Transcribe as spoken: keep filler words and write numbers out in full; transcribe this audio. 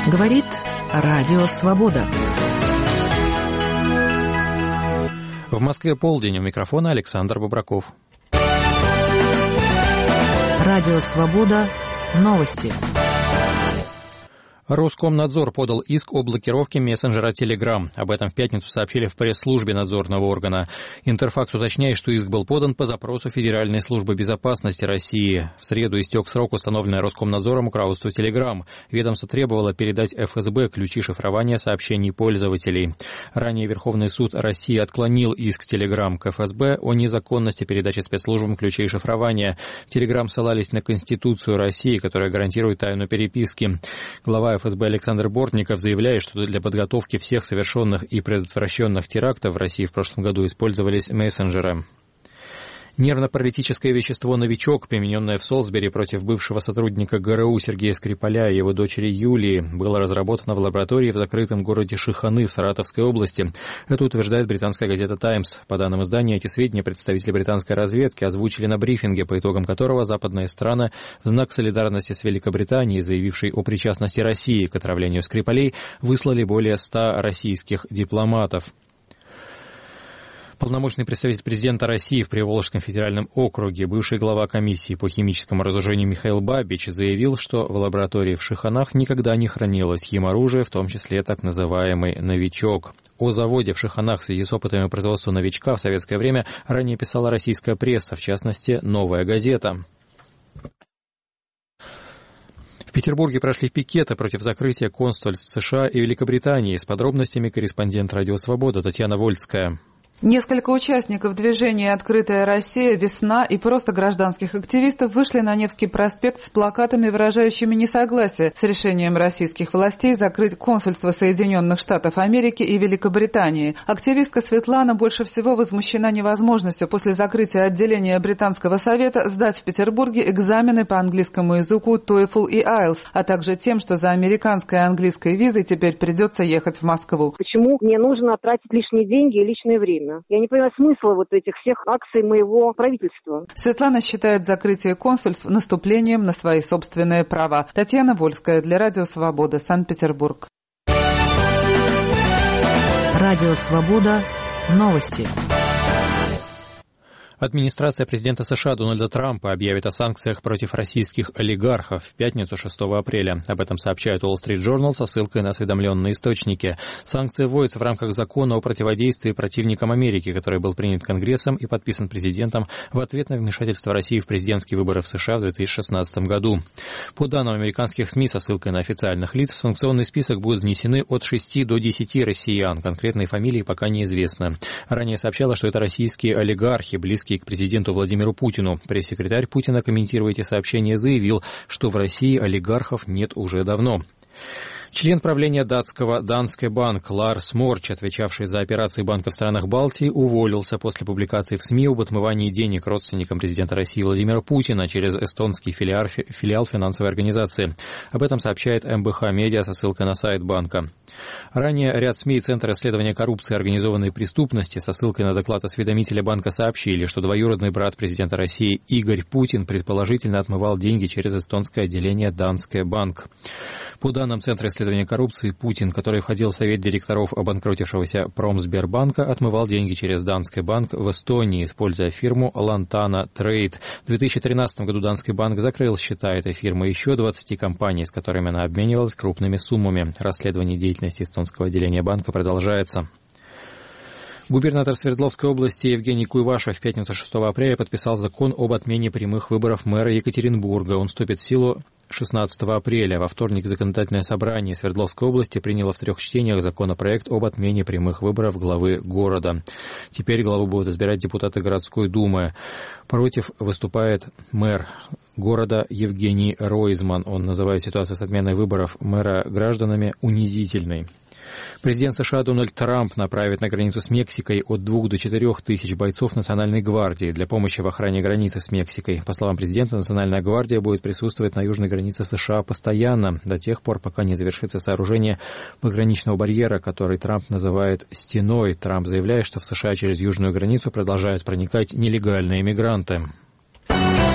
Говорит Радио Свобода. В Москве полдень. У микрофона Александр Бобраков. Радио Свобода. Новости. Роскомнадзор подал иск о блокировке мессенджера Telegram. Об этом в пятницу сообщили в пресс-службе надзорного органа. Интерфакс уточняет, что иск был подан по запросу Федеральной службы безопасности России. В среду истек срок, установленный Роскомнадзором устройству Telegram. Ведомство требовало передать эф эс бэ ключи шифрования сообщений пользователей. Ранее Верховный суд России отклонил иск Telegram к эф эс бэ о незаконности передачи спецслужбам ключей шифрования. В Telegram ссылались на Конституцию России, которая гарантирует тайну переписки. Глава эф эс бэ Александр Бортников заявляет, что для подготовки всех совершенных и предотвращенных терактов в России в прошлом году использовались мессенджеры. Нервно-паралитическое вещество «Новичок», примененное в Солсбери против бывшего сотрудника гэ эр у Сергея Скрипаля и его дочери Юлии, было разработано в лаборатории в закрытом городе Шиханы в Саратовской области. Это утверждает британская газета «Таймс». По данным издания, эти сведения представители британской разведки озвучили на брифинге, по итогам которого западные страны в знак солидарности с Великобританией, заявившей о причастности России к отравлению Скрипалей, выслали более ста российских дипломатов. Полномочный представитель президента России в Приволжском федеральном округе, бывший глава комиссии по химическому разоружению Михаил Бабич, заявил, что в лаборатории в Шиханах никогда не хранилось химоружие, в том числе так называемый «Новичок». О заводе в Шиханах в связи с опытами производства «Новичка» в советское время ранее писала российская пресса, в частности, «Новая газета». В Петербурге прошли пикеты против закрытия консульств США и Великобритании. С подробностями корреспондент «Радио Свобода» Татьяна Вольская. Несколько участников движения «Открытая Россия», «Весна» и просто гражданских активистов вышли на Невский проспект с плакатами, выражающими несогласие с решением российских властей закрыть консульство Соединенных Штатов Америки и Великобритании. Активистка Светлана больше всего возмущена невозможностью после закрытия отделения Британского совета сдать в Петербурге экзамены по английскому языку TOEFL и айлс, а также тем, что за американской и английской визой теперь придется ехать в Москву. Почему мне нужно тратить лишние деньги и личное время? Я не понимаю смысла вот этих всех акций моего правительства. Светлана считает закрытие консульств наступлением на свои собственные права. Татьяна Вольская для Радио Свобода, Санкт-Петербург. Радио Свобода. Новости. Администрация президента США Дональда Трампа объявит о санкциях против российских олигархов в пятницу шестого апреля. Об этом сообщает Wall Street Journal со ссылкой на осведомленные источники. Санкции вводятся в рамках закона о противодействии противникам Америки, который был принят Конгрессом и подписан президентом в ответ на вмешательство России в президентские выборы в США в две тысячи шестнадцатом году. По данным американских СМИ со ссылкой на официальных лиц, в санкционный список будут внесены от шести до десяти россиян. Конкретные фамилии пока неизвестны. Ранее сообщалось, что это российские олигархи, близкие к президенту Владимиру Путину. Пресс-секретарь Путина, комментируя эти сообщения, заявил, что в России олигархов нет уже давно. Член правления датского Danske Bank Ларс Морч, отвечавший за операции банка в странах Балтии, уволился после публикации в СМИ об отмывании денег родственникам президента России Владимира Путина через эстонский филиал, филиал финансовой организации. Об этом сообщает эм бэ ха Медиа со ссылкой на сайт банка. Ранее ряд СМИ и Центр исследования коррупции и организованной преступности со ссылкой на доклад осведомителя банка сообщили, что двоюродный брат президента России Игорь Путин предположительно отмывал деньги через эстонское отделение Danske Bank. По данным Центра исследования коррупции, Путин, который входил в совет директоров обанкротившегося Промсбербанка, отмывал деньги через Danske Bank в Эстонии, используя фирму Lantana Trade. В две тысячи тринадцатом году Danske Bank закрыл счета этой фирмы еще двадцати компаний, с которыми она обменивалась крупными суммами. Расследование деятельности эстонского отделения банка продолжается. Губернатор Свердловской области Евгений Куйвашев в пятницу шестого апреля подписал закон об отмене прямых выборов мэра Екатеринбурга. Он вступит в силу шестнадцатого апреля. Во вторник законодательное собрание Свердловской области приняло в трех чтениях законопроект об отмене прямых выборов главы города. Теперь главу будут избирать депутаты городской думы. Против выступает мэр города Евгений Ройзман. Он называет ситуацию с отменой выборов мэра гражданами унизительной. Президент США Дональд Трамп направит на границу с Мексикой от двух до четырех тысяч бойцов Национальной гвардии для помощи в охране границы с Мексикой. По словам президента, Национальная гвардия будет присутствовать на южной границе США постоянно, до тех пор, пока не завершится сооружение пограничного барьера, который Трамп называет «стеной». Трамп заявляет, что в США через южную границу продолжают проникать нелегальные мигранты.